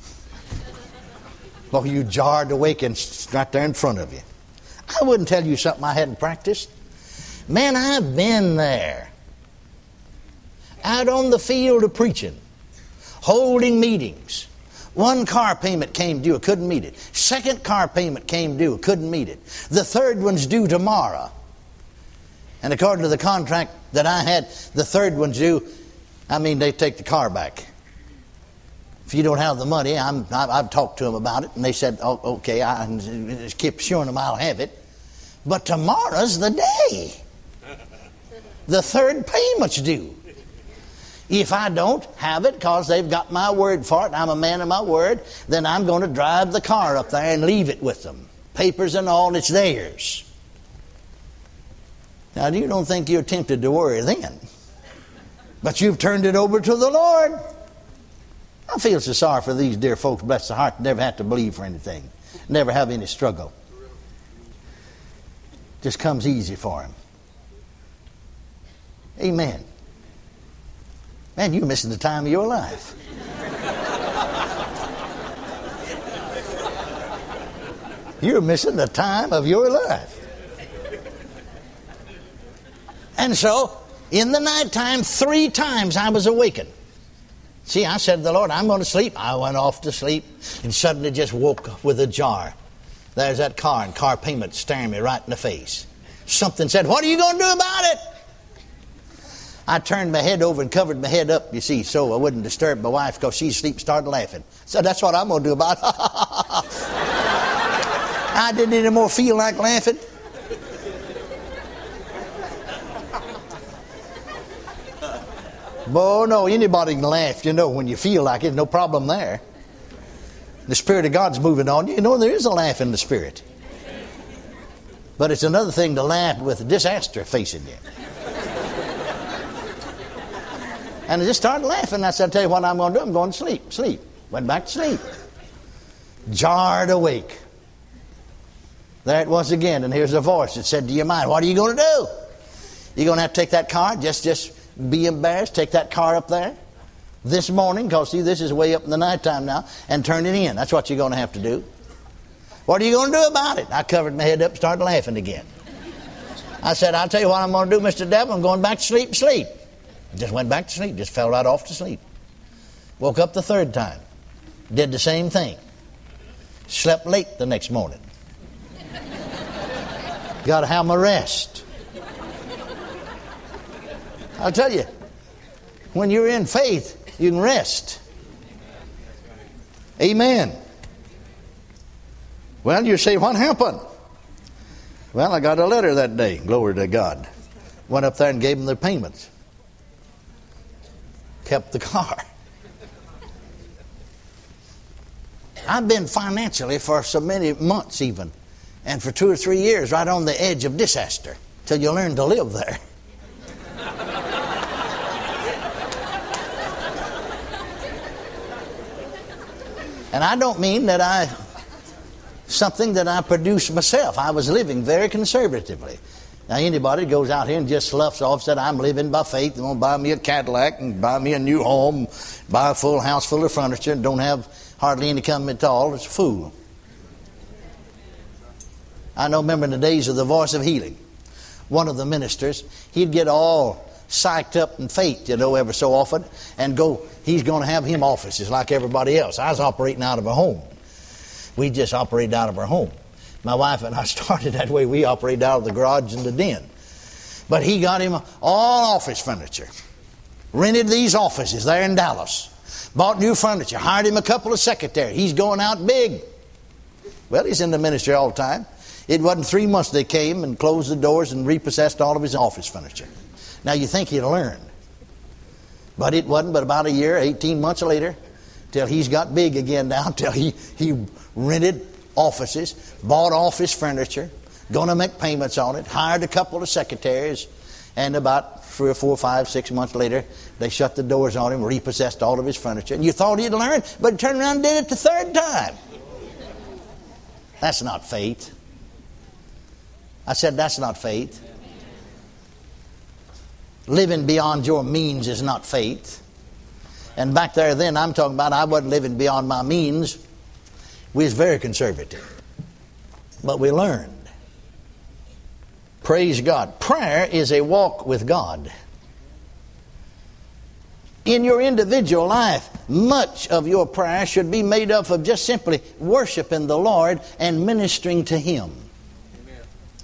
well, you jarred awake and right there in front of you. I wouldn't tell you something I hadn't practiced. Man, I've been there. Out on the field of preaching, holding meetings. One car payment came due, I couldn't meet it. Second car payment came due, I couldn't meet it. The third one's due tomorrow. And according to the contract that I had, the third one's due, they take the car back. If you don't have the money, I've talked to them about it, and they said, oh, okay, I just keep assuring them I'll have it. But tomorrow's the day. The third payment's due. If I don't have it because they've got my word for it, and I'm a man of my word, then I'm going to drive the car up there and leave it with them. Papers and all, it's theirs. Now, you don't think you're tempted to worry then. But you've turned it over to the Lord. I feel so sorry for these dear folks, bless their heart, never have to believe for anything. Never have any struggle. Just comes easy for them. Amen. Man, you're missing the time of your life. You're missing the time of your life. And so, in the nighttime, 3 times I was awakened. See, I said to the Lord, I'm going to sleep. I went off to sleep and suddenly just woke up with a jar. There's that car and car payment staring me right in the face. Something said, what are you going to do about it? I turned my head over and covered my head up, you see, so I wouldn't disturb my wife because she's asleep and started laughing. So that's what I'm going to do about it. I didn't anymore feel like laughing. Oh, no, anybody can laugh, when you feel like it, no problem there. The Spirit of God's moving on you. There is a laugh in the Spirit. But it's another thing to laugh with disaster facing you. And I just started laughing. I said, I'll tell you what I'm going to do. I'm going to sleep. Sleep. Went back to sleep. Jarred awake. There it was again. And here's a voice that said, do you mind? What are you going to do? You're going to have to take that car. Just be embarrassed. Take that car up there this morning. Because, see, this is way up in the nighttime now. And turn it in. That's what you're going to have to do. What are you going to do about it? I covered my head up and started laughing again. I said, I'll tell you what I'm going to do, Mr. Devil. I'm going back to sleep. Just went back to sleep. Just fell right off to sleep. Woke up the third time. Did the same thing. Slept late the next morning. Got to have my rest. I'll tell you, when you're in faith, you can rest. Amen. Well, you say, what happened? Well, I got a letter that day. Glory to God. Went up there and gave them their payments. Kept the car. I've been financially for so many months even, and for 2 or 3 years right on the edge of disaster, till you learn to live there. And I don't mean that something that I produced myself. I was living very conservatively. Now anybody goes out here and just sloughs off, said, I'm living by faith, I'm going to buy me a Cadillac and buy me a new home, buy a full house full of furniture, and don't have hardly any income at all, it's a fool. I remember in the days of the Voice of Healing, one of the ministers, he'd get all psyched up and faked, ever so often, and he's going to have him offices like everybody else. I was operating out of a home. We just operated out of our home. My wife and I started that way. We operated out of the garage and the den. But he got him all office furniture. Rented these offices there in Dallas. Bought new furniture. Hired him a couple of secretaries. He's going out big. Well, he's in the ministry all the time. It wasn't 3 months they came and closed the doors and repossessed all of his office furniture. Now you think he'd learned. But it wasn't but about a year, 18 months later, till he's got big again now, till he rented offices, bought office furniture, going to make payments on it, hired a couple of secretaries, and about 3 or 4, 5, 6 months later, they shut the doors on him, repossessed all of his furniture. And you thought he'd learned, but he turned around and did it the third time. That's not faith. I said, that's not faith. Living beyond your means is not faith. And back there then, I'm talking about I wasn't living beyond my means. We was very conservative. But we learned. Praise God. Prayer is a walk with God. In your individual life, much of your prayer should be made up of just simply worshiping the Lord and ministering to Him. Amen.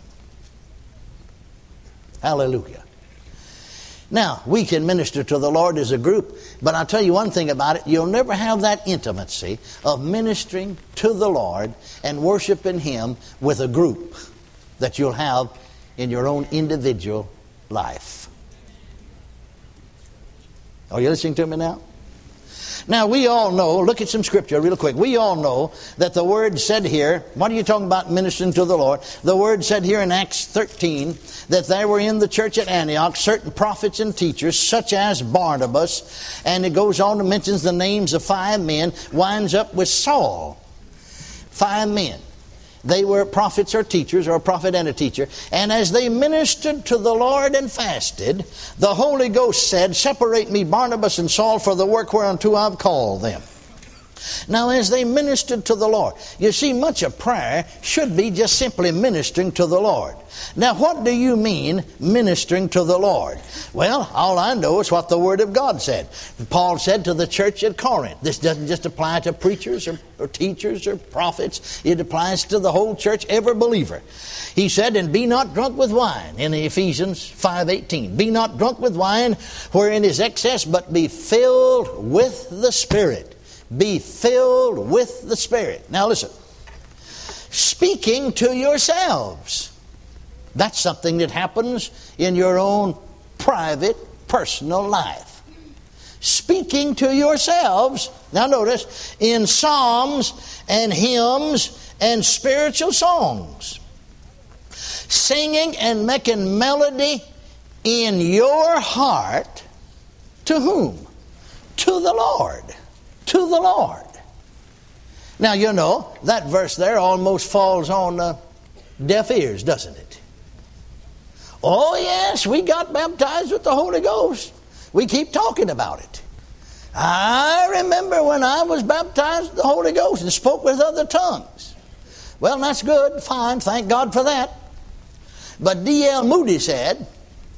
Hallelujah. Now, we can minister to the Lord as a group, but I'll tell you one thing about it. You'll never have that intimacy of ministering to the Lord and worshiping Him with a group that you'll have in your own individual life. Are you listening to me now? Now, we all know, look at some scripture real quick. We all know that the word said here, what are you talking about ministering to the Lord? The word said here in Acts 13 that there were in the church at Antioch certain prophets and teachers such as Barnabas, and it goes on and mentions the names of 5 men, winds up with Saul. 5 men. They were prophets or teachers, or a prophet and a teacher. And as they ministered to the Lord and fasted, the Holy Ghost said, separate me Barnabas and Saul for the work whereunto I've called them. Now, as they ministered to the Lord, you see, much of prayer should be just simply ministering to the Lord. Now, what do you mean ministering to the Lord? Well, all I know is what the Word of God said. Paul said to the church at Corinth. This doesn't just apply to preachers or teachers or prophets. It applies to the whole church, every believer. He said, and be not drunk with wine, in Ephesians 5:18. Be not drunk with wine wherein is excess, but be filled with the Spirit. Be filled with the Spirit. Now listen. Speaking to yourselves. That's something that happens in your own private, personal life. Speaking to yourselves. Now notice, in psalms and hymns and spiritual songs. Singing and making melody in your heart. To whom? To the Lord. To the Lord. Now, you know, that verse there almost falls on deaf ears, doesn't it? Oh, yes, we got baptized with the Holy Ghost. We keep talking about it. I remember when I was baptized with the Holy Ghost and spoke with other tongues. Well, that's good, fine, thank God for that. But D.L. Moody said,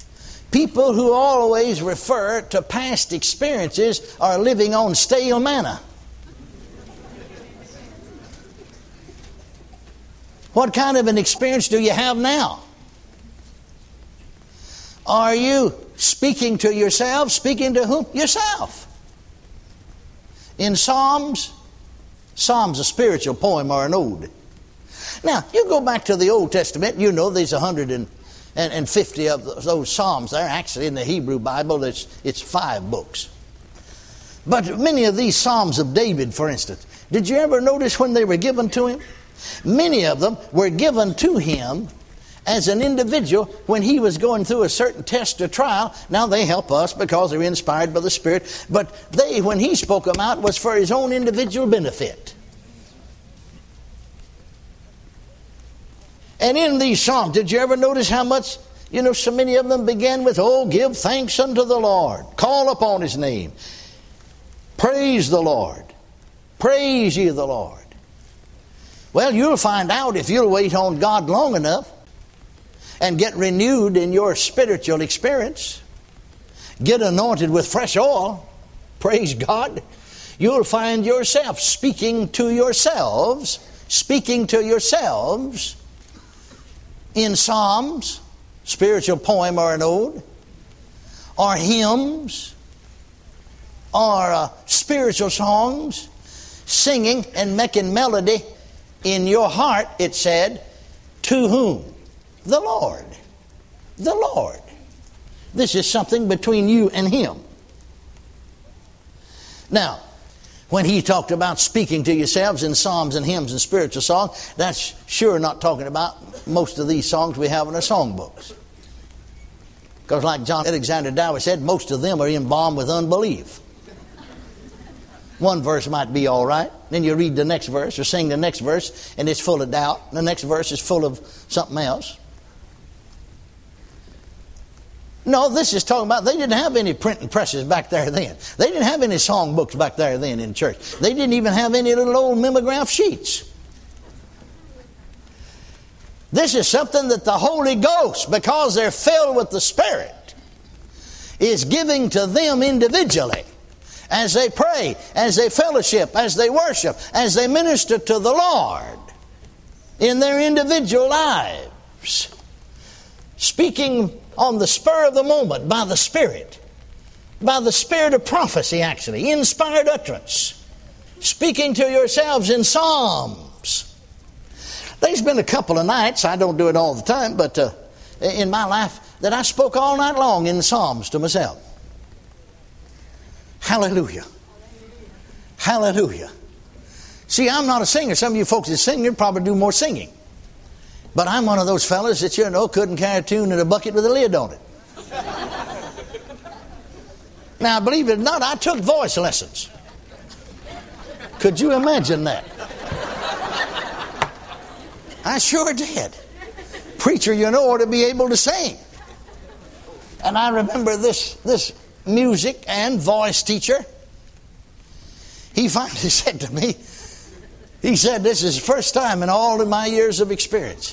People who always refer to past experiences are living on stale manna. What kind of an experience do you have now? Are you speaking to yourself? Speaking to whom? Yourself. In Psalms, a spiritual poem or an ode. Now, you go back to the Old Testament, you know there's 150 of those Psalms there. Actually, in the Hebrew Bible, it's 5 books. But many of these Psalms of David, for instance, did you ever notice when they were given to him? Many of them were given to him as an individual when he was going through a certain test or trial. Now they help us because they're inspired by the Spirit. But when he spoke them out, was for his own individual benefit. And in these Psalms, did you ever notice how much, so many of them began with, "Oh, give thanks unto the Lord. Call upon His name. Praise the Lord. Praise ye the Lord." Well, you'll find out if you'll wait on God long enough and get renewed in your spiritual experience, get anointed with fresh oil, praise God, you'll find yourself speaking to yourselves in Psalms, spiritual poem or an ode, or hymns, or spiritual songs, singing and making melody in your heart, it said, to whom? The Lord. The Lord. This is something between you and Him. Now, when he talked about speaking to yourselves in psalms and hymns and spiritual songs, that's sure not talking about most of these songs we have in our songbooks. Because like John Alexander Dowie said, most of them are embalmed with unbelief. One verse might be all right. Then you read the next verse or sing the next verse and it's full of doubt. The next verse is full of something else. No, this is talking about they didn't have any printing presses back there then. They didn't have any songbooks back there then in church. They didn't even have any little old mimeograph sheets. This is something that the Holy Ghost, because they're filled with the Spirit, is giving to them individually. As they pray, as they fellowship, as they worship, as they minister to the Lord in their individual lives, speaking on the spur of the moment by the Spirit of prophecy, actually, inspired utterance, speaking to yourselves in psalms. There's been a couple of nights, I don't do it all the time, but in my life, that I spoke all night long in psalms to myself. Hallelujah. Hallelujah. See, I'm not a singer. Some of you folks that sing, you'd probably do more singing. But I'm one of those fellas that, couldn't carry a tune in a bucket with a lid on it. Now, believe it or not, I took voice lessons. Could you imagine that? I sure did. Preacher, ought to be able to sing. And I remember this music and voice teacher, he finally said to me, he said, "This is the first time in all of my years of experience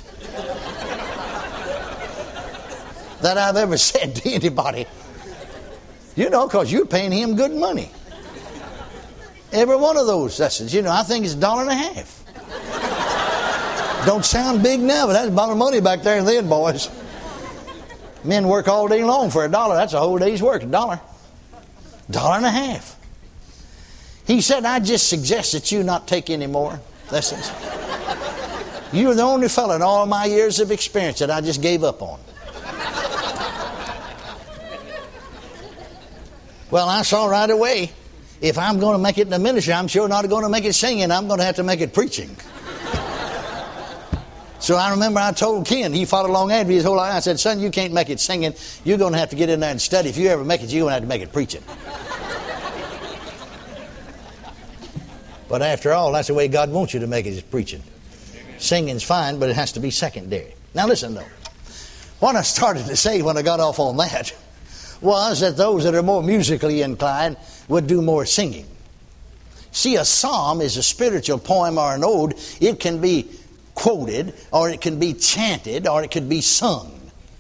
that I've ever said to anybody, because you're paying him good money. Every one of those lessons, I think it's $1.50. Don't sound big now, but that's a lot of money back there then, boys. Men work all day long for $1. That's a whole day's work, $1. $1.50. He said, "I just suggest that you not take any more lessons. You're the only fellow in all my years of experience that I just gave up on." Well, I saw right away, if I'm going to make it in the ministry, I'm sure not going to make it singing. I'm going to have to make it preaching. So I remember I told Ken, he fought along after me his whole life. I said, "Son, you can't make it singing. You're going to have to get in there and study. If you ever make it, you're going to have to make it preaching." But after all, that's the way God wants you to make it, is preaching. Singing's fine, but it has to be secondary. Now listen though. What I started to say when I got off on that was that those that are more musically inclined would do more singing. See, a psalm is a spiritual poem or an ode. It can be quoted, or it can be chanted, or it could be sung.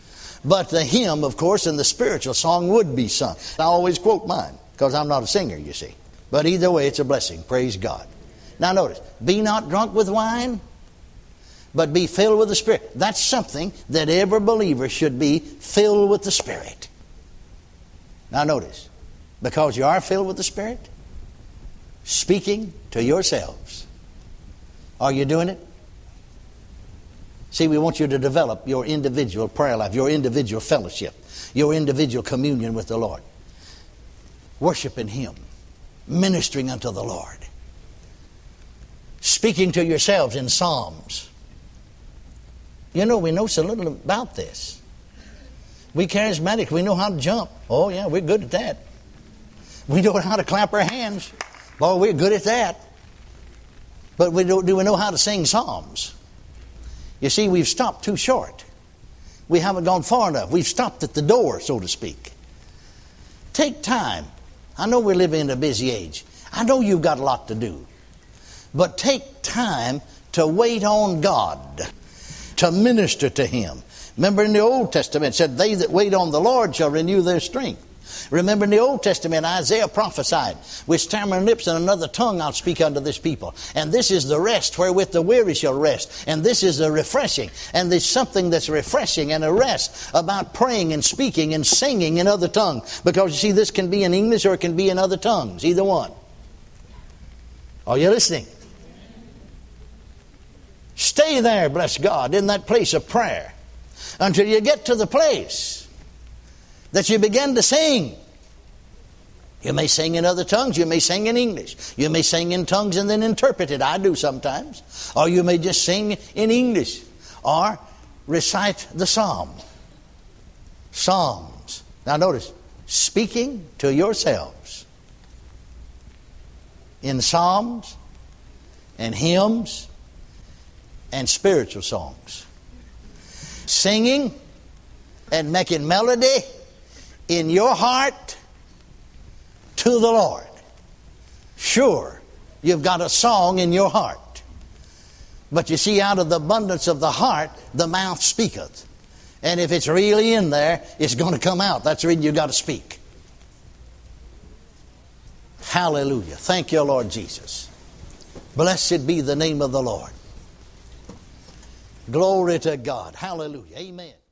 But the hymn, of course, and the spiritual song would be sung. I always quote mine because I'm not a singer, you see. But either way, it's a blessing. Praise God. Now notice, be not drunk with wine, but be filled with the Spirit. That's something that every believer should be, filled with the Spirit. Now notice, because you are filled with the Spirit, speaking to yourselves. Are you doing it? See, we want you to develop your individual prayer life, your individual fellowship, your individual communion with the Lord. Worshiping Him, ministering unto the Lord. Speaking to yourselves in psalms. You know, we know so little about this. We charismatic, we know how to jump. Oh yeah, we're good at that. We know how to clap our hands. Boy, we're good at that. But do we know how to sing psalms? You see, we've stopped too short. We haven't gone far enough. We've stopped at the door, so to speak. Take time. I know we're living in a busy age. I know you've got a lot to do. But take time to wait on God, to minister to Him. Remember in the Old Testament it said, they that wait on the Lord shall renew their strength. Remember in the Old Testament, Isaiah prophesied, with stammering lips and another tongue I'll speak unto this people. And this is the rest wherewith the weary shall rest. And this is the refreshing. And there's something that's refreshing and a rest about praying and speaking and singing in other tongues. Because you see, this can be in English or it can be in other tongues. Either one. Are you listening? Stay there, bless God, in that place of prayer until you get to the place that you begin to sing. You may sing in other tongues. You may sing in English. You may sing in tongues and then interpret it. I do sometimes. Or you may just sing in English or recite the psalm. Psalms. Now notice, speaking to yourselves in psalms and hymns and spiritual songs. Singing and making melody in your heart to the Lord. Sure, you've got a song in your heart. But you see, out of the abundance of the heart, the mouth speaketh. And if it's really in there, it's going to come out. That's the reason you've got to speak. Hallelujah. Thank you, Lord Jesus. Blessed be the name of the Lord. Glory to God. Hallelujah. Amen.